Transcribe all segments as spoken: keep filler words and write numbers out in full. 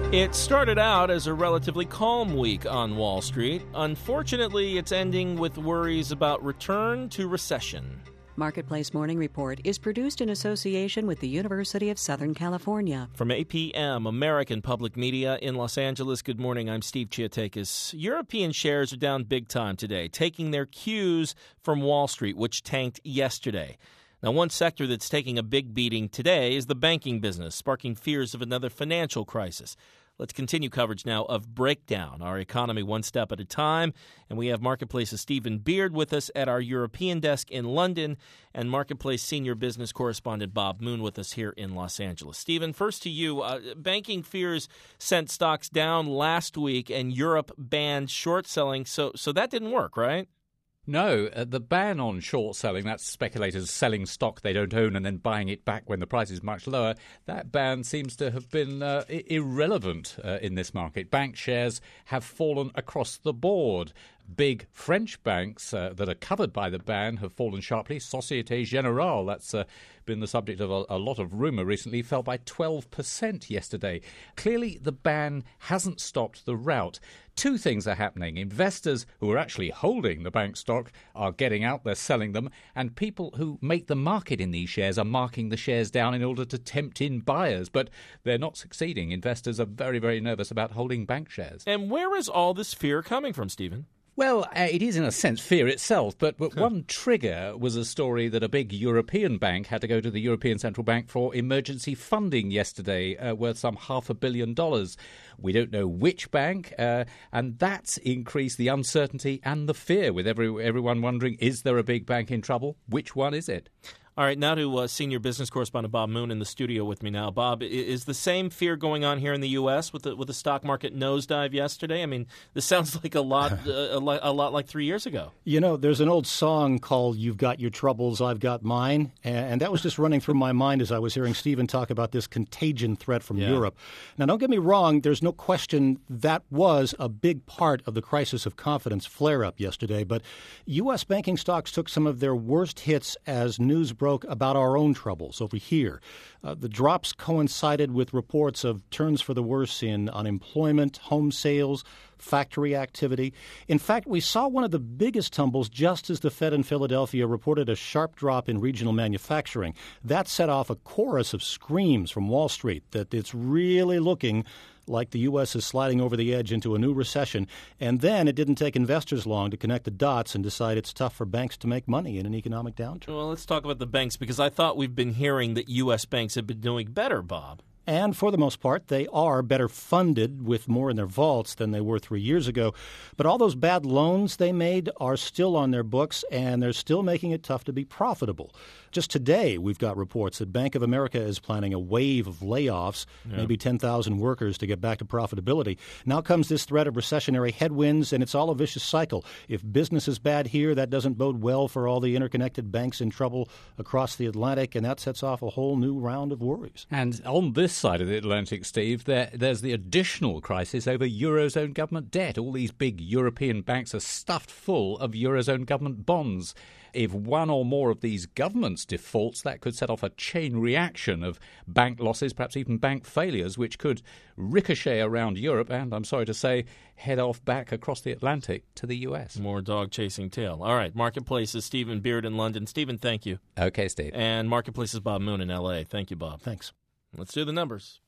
It started out as a relatively calm week on Wall Street. Unfortunately, it's ending with worries about return to recession. Marketplace Morning Report is produced in association with the University of Southern California. From A P M, American Public Media in Los Angeles, good morning. I'm Steve Chiatakis. European shares are down big time today, taking their cues from Wall Street, which tanked yesterday. Now, one sector that's taking a big beating today is the banking business, sparking fears of another financial crisis. Let's continue coverage now of Breakdown, our economy one step at a time. And we have Marketplace's Stephen Beard with us at our European desk in London and Marketplace senior business correspondent Bob Moon with us here in Los Angeles. Stephen, first to you. Uh, banking fears sent stocks down last week and Europe banned short selling. So, so that didn't work, right? No, uh, the ban on short selling, that's speculators selling stock they don't own and then buying it back when the price is much lower, that ban seems to have been uh, I- irrelevant uh, in this market. Bank shares have fallen across the board. Big French banks uh, that are covered by the ban have fallen sharply. Societe Generale, that's uh, been the subject of a, a lot of rumour recently, fell by twelve percent yesterday. Clearly, the ban hasn't stopped the rout. Two things are happening. Investors who are actually holding the bank stock are getting out, they're selling them, and people who make the market in these shares are marking the shares down in order to tempt in buyers. But they're not succeeding. Investors are very, very nervous about holding bank shares. And where is all this fear coming from, Stephen? Well, uh, it is in a sense fear itself, but, but one trigger was a story that a big European bank had to go to the European Central Bank for emergency funding yesterday, uh, worth some half a billion dollars. We don't know which bank, uh, and that's increased the uncertainty and the fear with every, everyone wondering, is there a big bank in trouble? Which one is it? All right, now to uh, senior business correspondent Bob Moon in the studio with me now. Bob, is the same fear going on here in the U S with the with the stock market nosedive yesterday? I mean, this sounds like a lot, uh, a, lot a lot like three years ago. You know, there's an old song called "You've Got Your Troubles, I've Got Mine," and that was just running through my mind as I was hearing Stephen talk about this contagion threat from yeah. Europe. Now, don't get me wrong, there's no question that was a big part of the crisis of confidence flare-up yesterday, but U S banking stocks took some of their worst hits as news broke about our own troubles over here. Uh, the drops coincided with reports of turns for the worse in unemployment, home sales, factory activity. In fact, we saw one of the biggest tumbles just as the Fed in Philadelphia reported a sharp drop in regional manufacturing. That set off a chorus of screams from Wall Street that it's really looking like the U S is sliding over the edge into a new recession. And then it didn't take investors long to connect the dots and decide it's tough for banks to make money in an economic downturn. Well, let's talk about the banks, because I thought we've been hearing that U S banks have been doing better, Bob. And for the most part, they are better funded with more in their vaults than they were three years ago. But all those bad loans they made are still on their books, and they're still making it tough to be profitable. Just today, we've got reports that Bank of America is planning a wave of layoffs, yeah. maybe ten thousand workers to get back to profitability. Now comes this threat of recessionary headwinds, and it's all a vicious cycle. If business is bad here, that doesn't bode well for all the interconnected banks in trouble across the Atlantic, and that sets off a whole new round of worries. And on this side of the Atlantic, Steve, there, there's the additional crisis over Eurozone government debt. All these big European banks are stuffed full of Eurozone government bonds. If one or more of these governments defaults, that could set off a chain reaction of bank losses, perhaps even bank failures, which could ricochet around Europe and, I'm sorry to say, head off back across the Atlantic to the U S. More dog chasing tail. All right, Marketplace's Stephen Beard in London. Stephen, thank you. Okay, Steve. And Marketplace's Bob Moon in L A. Thank you, Bob. Thanks. Let's do the numbers.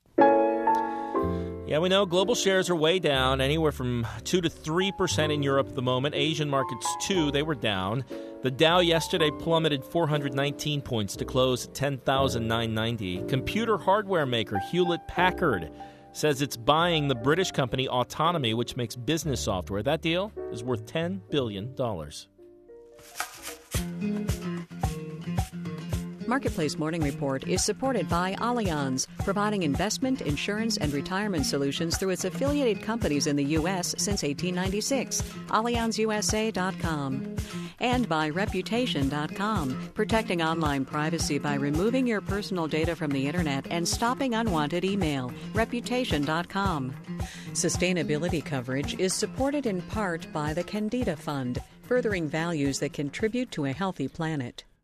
Yeah, we know global shares are way down, anywhere from two to three percent in Europe at the moment. Asian markets, too, they were down. The Dow yesterday plummeted four hundred nineteen points to close at ten thousand nine hundred ninety. Computer hardware maker Hewlett-Packard says it's buying the British company Autonomy, which makes business software. That deal is worth ten billion dollars. Marketplace Morning Report is supported by Allianz, providing investment, insurance, and retirement solutions through its affiliated companies in the U S since eighteen ninety-six. Allianz U S A dot com. And by Reputation dot com, protecting online privacy by removing your personal data from the Internet and stopping unwanted email. Reputation dot com. Sustainability coverage is supported in part by the Candida Fund, furthering values that contribute to a healthy planet.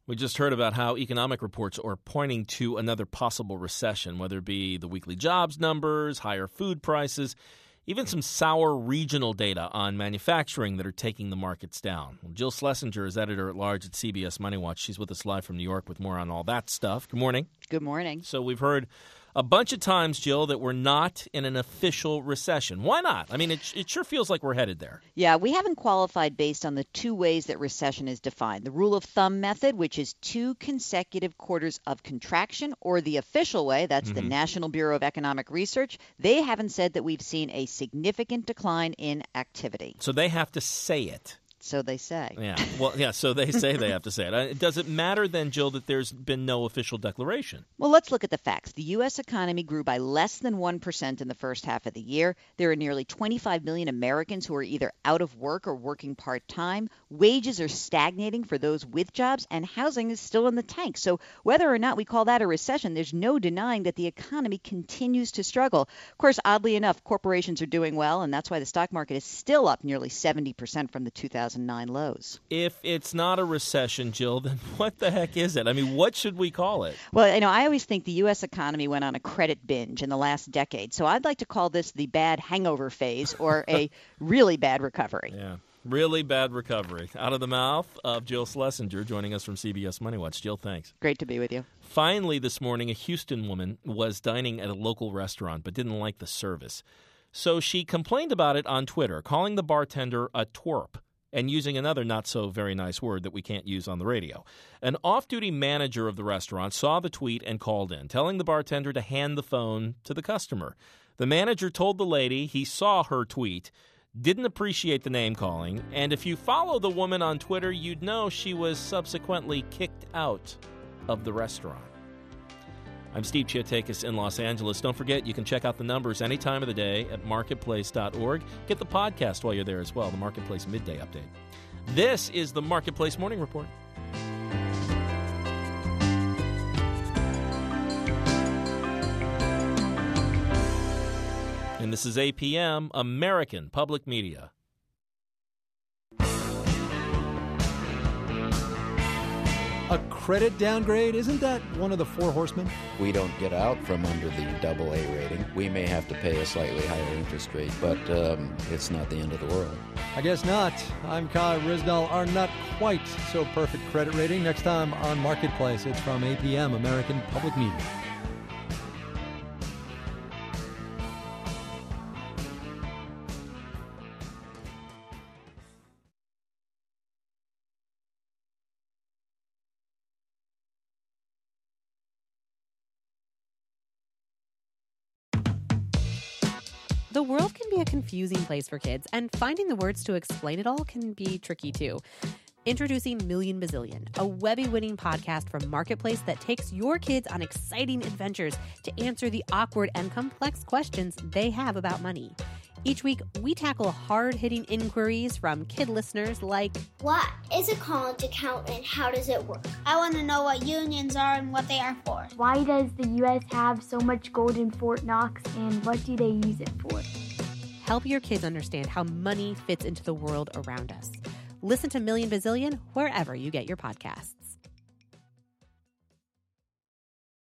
We just heard about how economic reports are pointing to another possible recession, whether it be the weekly jobs numbers, higher food prices, even some sour regional data on manufacturing that are taking the markets down. Well, Jill Schlesinger is editor-at-large at C B S Money Watch. She's with us live from New York with more on all that stuff. Good morning. Good morning. So we've heard a bunch of times, Jill, that we're not in an official recession. Why not? I mean, it, it sure feels like we're headed there. Yeah, we haven't qualified based on the two ways that recession is defined. The rule of thumb method, which is two consecutive quarters of contraction, or the official way, that's mm-hmm. the National Bureau of Economic Research. They haven't said that we've seen a significant decline in activity. So they have to say it. So they say. Yeah. Well, yeah, so they say they have to say it. Does it matter then, Jill, that there's been no official declaration? Well, let's look at the facts. The U S economy grew by less than one percent in the first half of the year. There are nearly twenty-five million Americans who are either out of work or working part-time. Wages are stagnating for those with jobs, and housing is still in the tank. So whether or not we call that a recession, there's no denying that the economy continues to struggle. Of course, oddly enough, corporations are doing well, and that's why the stock market is still up nearly seventy percent from the two thousand nine lows. If it's not a recession, Jill, then what the heck is it? I mean, what should we call it? Well, you know, I always think the U S economy went on a credit binge in the last decade. So I'd like to call this the bad hangover phase or a really bad recovery. Yeah, really bad recovery. Out of the mouth of Jill Schlesinger, joining us from C B S Money Watch. Jill, thanks. Great to be with you. Finally, this morning, a Houston woman was dining at a local restaurant but didn't like the service. So she complained about it on Twitter, calling the bartender a twerp and using another not-so-very-nice word that we can't use on the radio. An off-duty manager of the restaurant saw the tweet and called in, telling the bartender to hand the phone to the customer. The manager told the lady he saw her tweet, didn't appreciate the name-calling, and if you follow the woman on Twitter, you'd know she was subsequently kicked out of the restaurant. I'm Steve Chiatakis in Los Angeles. Don't forget, you can check out the numbers any time of the day at marketplace dot org. Get the podcast while you're there as well, the Marketplace Midday Update. This is the Marketplace Morning Report. And this is A P M, American Public Media. A credit downgrade, isn't that one of the four horsemen? We don't get out from under the double A rating. We may have to pay a slightly higher interest rate, but um, it's not the end of the world. I guess not. I'm Kai Risdal. Our not quite so perfect credit rating. Next time on Marketplace, it's from A P M, American Public Media. The world can be a confusing place for kids, and finding the words to explain it all can be tricky too. Introducing Million Bazillion, a Webby-winning podcast from Marketplace that takes your kids on exciting adventures to answer the awkward and complex questions they have about money. Each week, we tackle hard-hitting inquiries from kid listeners like, what is a current account and how does it work? I want to know what unions are and what they are for. Why does the U S have so much gold in Fort Knox and what do they use it for? Help your kids understand how money fits into the world around us. Listen to Million Bazillion wherever you get your podcasts.